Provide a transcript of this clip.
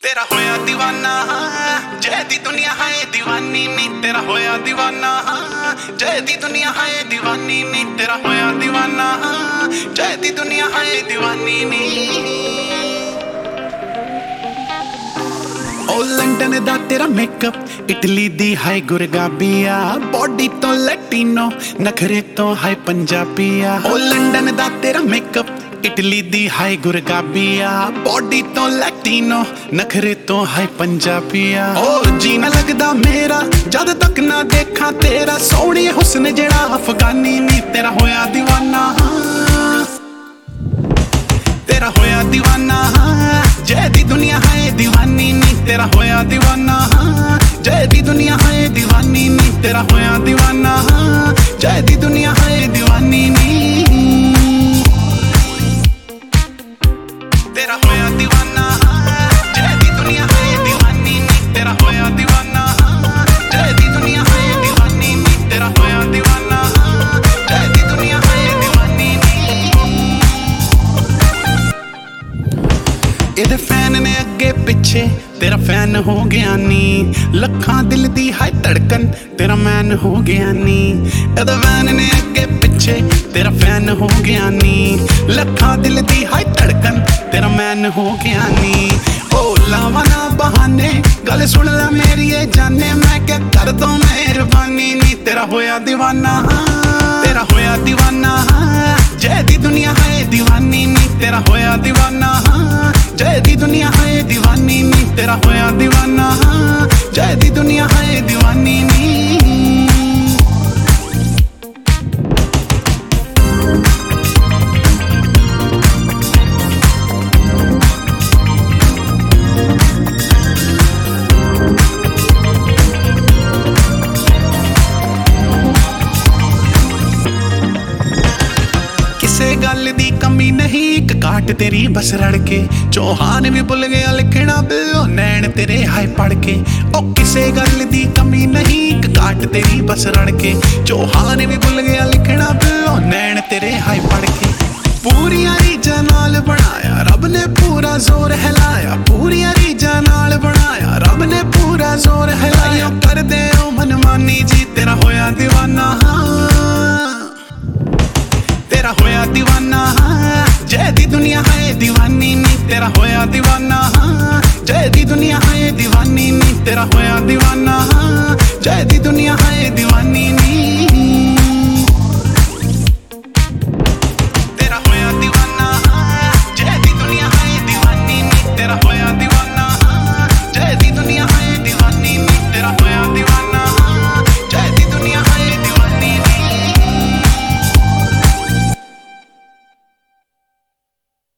तेरा होया दीवाना जय दी दुनिया है दीवानी नी तेरा होया दीवाना जय दी दुनिया है दीवानी नी तेरा होया दीवाना जय दी दुनिया है दीवानी नी। ओ लंडन दा तेरा मेकअप इटली दी हाय गुरगाबिया बॉडी तो लैटिनो नखरे तो हाय पंजाबिया। ओ लंडन दा तेरा मेकअप इटली दी हाय गुरगाबिया बॉडी तो लैटिनो नखरे तो हाय पंजाबिया। ओ जी ना लगदा मेरा जद तक ना देखा तेरा सोहणी हुस्न जेड़ा अफगानी नी तेरा होया दीवाना तेरा होया दीवाना जय दी दुनिया है दीवानी नी तेरा होया दीवाना जय दी दुनिया है दीवानी नी तेरा होया दीवाना जय दी दुनिया है दीवानी नी तेरा होया दीवाना जय दी दुनिया है दीवानी नी तेरा होया दीवाना जय दी दुनिया है दीवानी नी तेरा होया दीवाना जय दी दुनिया है दीवानी नी। ਇਹਦੇ ਫੈਨ ਨੇ ਅੱਗੇ ਪਿੱਛੇ तेरा फैन हो गया नी लखां दिल दी हाय धड़कन तेरा मैन हो गया नी। ਇਹਦੇ फैन ने ਅੱਗੇ ਪਿੱਛੇ तेरा फैन हो गया नी लखां दिल दी हाय धड़कन तेरा मैन हो गया नी। ओ लावा ना बहाने गल सुन ले मेरी ये जाने मैं क्या कर दूं मेहरबानी नी तेरा होया दीवाना तेरा होया दीवाना जय दी दुनिया है दीवानी नी तेरा होया दीवाना जय दी दुनिया है दीवानी नी तेरा होया दीवाना जय दी दुनिया है दीवानी नी। किसे गल दी कमी नहीं एक काट तेरी बस रड़के चौहान भी भुल गया लिखना बिल्लो नैन तेरे हाय पढ़ के। ओ किसे गल दी कमी नहीं एक काट तेरी बस रड़के चौहान भी भुल गया लिखना बिल्लो नैन तेरे हाय पढ़ के। पूरिया रीजा नाल बनाया रब ने पूरा जोर हिलाया पूरिया रीजा नाल बनाया रब ने पूरा जोर हिलाया कर दे ओ मनमानी जी तेरा होया दीवाना तेरा होया दीवाना जय दी दुनिया है दीवानी नी तेरा होया दीवाना जय दी दुनिया है दीवानी नी तेरा होया दीवाना जय दी दुनिया है